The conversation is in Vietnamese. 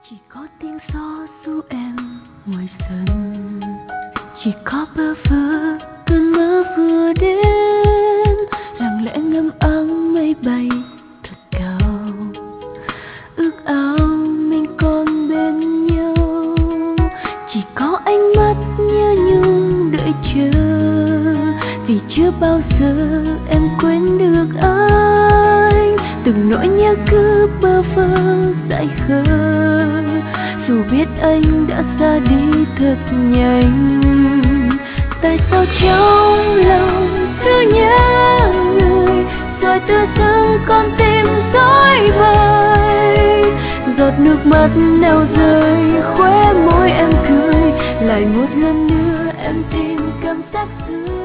Chỉ có tiếng gió ru em ngoài sân, chỉ có bơ vơ cơn mơ vừa đến, lặng lẽ ngâm áng mây bay thật cao, ước ao mình còn bên nhau. Chỉ có ánh mắt nhớ nhung đợi chờ, vì chưa bao giờ em quên được anh. Từng nỗi nhớ cứ bơ vơ dại khờ, dù biết anh đã ra đi thật nhanh. Tại sao trong lòng cứ nhớ người, rồi tự dưng con tim rối bời. Giọt nước mắt nào rơi, khóe môi em cười, lại một lần nữa em tìm cảm giác xưa.